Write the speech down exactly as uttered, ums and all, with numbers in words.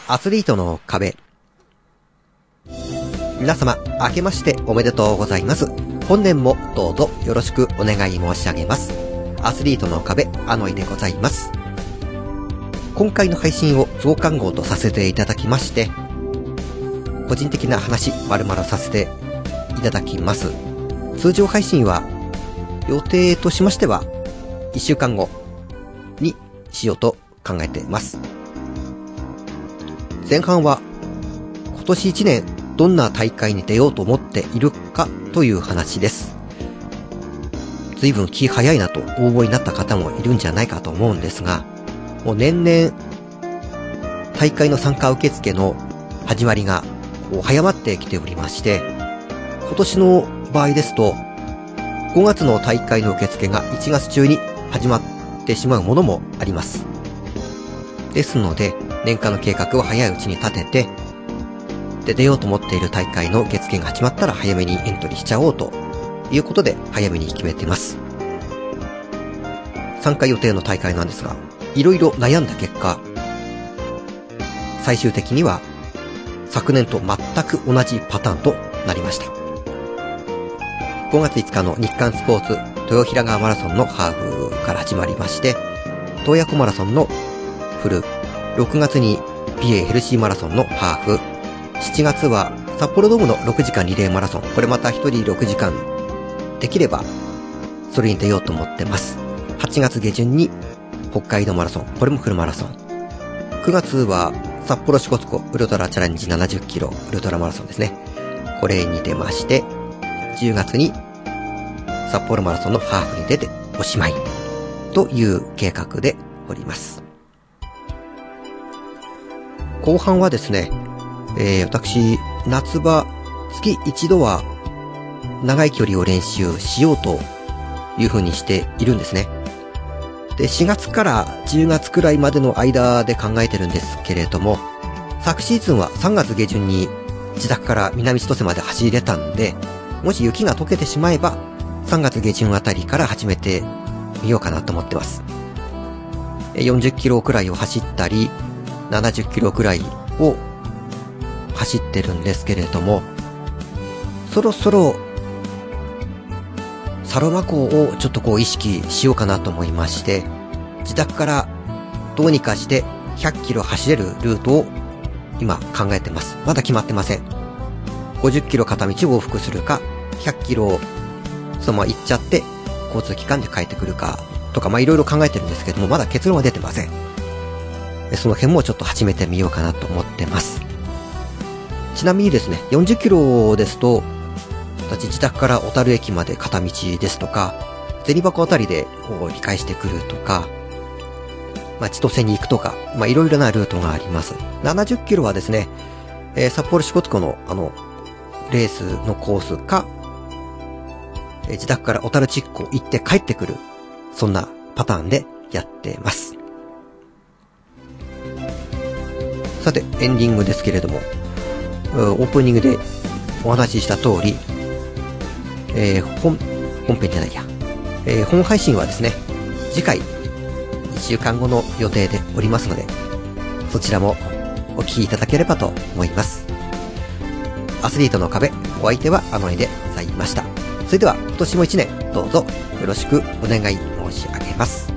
アスリートの壁。皆様、明けましておめでとうございます。本年もどうぞよろしくお願い申し上げます。アスリートの壁、あのいでございます。今回の配信を増刊号とさせていただきまして、個人的な話、丸々させていただきます。通常配信は、予定としましては、いっしゅうかんごにしようと考えています。前半は、今年いちねんどんな大会に出ようと思っているかという話です。随分気早いなとお思いになった方もいるんじゃないかと思うんですが、もう年々大会の参加受付の始まりがこう早まってきておりまして、今年の場合ですとごがつの大会の受付がいちがつ中に始まってしまうものもあります。ですので年間の計画を早いうちに立てて、で出ようと思っている大会の受付が始まったら早めにエントリーしちゃおうということで早めに決めています。参加予定の大会なんですが、いろいろ悩んだ結果、最終的には昨年と全く同じパターンとなりました。ごがついつかの日刊スポーツ豊平川マラソンのハーフから始まりまして、洞爺湖マラソンのフル、ろくがつに ピーエー ヘルシーマラソンのハーフ、しちがつは札幌ドームのろくじかんリレーマラソン、これまたひとりろくじかんできればそれに出ようと思ってます。はちがつげじゅんに北海道マラソン、これもフルマラソン。くがつは札幌支笏湖ウルトラチャレンジななじゅっキロウルトラマラソンですね。これに出まして、じゅうがつに札幌マラソンのハーフに出ておしまいという計画でおります。後半はですね、えー、私夏場月一度は長い距離を練習しようという風にしているんですね。で、しがつからじゅうがつくらいまでの間で考えてるんですけれども、昨シーズンはさんがつげじゅんに自宅から南千歳まで走れたんで、もし雪が溶けてしまえばさんがつげじゅんあたりから始めてみようかなと思ってます。よんじゅっキロくらいを走ったりななじゅっキロくらいを走ってるんですけれども、そろそろサロマ湖をちょっとこう意識しようかなと思いまして、自宅からどうにかしてひゃっキロ走れるルートを今考えてます。まだ決まってません。ごじゅっキロ片道を往復するか、ひゃっキロそのまま行っちゃって交通機関で帰ってくるかとか、まあいろいろ考えてるんですけども、まだ結論は出てません。その辺もちょっと始めてみようかなと思ってます。ちなみにですね、よんじゅっキロですと、私自宅から小樽駅まで片道ですとか、銭箱あたりで折り返してくるとか、まあ、千歳に行くとか、まあ、いろいろなルートがあります。ななじゅっキロはですね、えー、札幌支笏湖のあの、レースのコースか、えー、自宅から小樽地区を行って帰ってくる、そんなパターンでやってます。さて、エンディングですけれども、オープニングでお話しした通り、えー、本、本編じゃないや、えー、本配信はですね、次回いっしゅうかんごの予定でおりますので、そちらもお聞きいただければと思います。アスリートの壁、お相手はあの絵でございました。それでは今年も一年どうぞよろしくお願い申し上げます。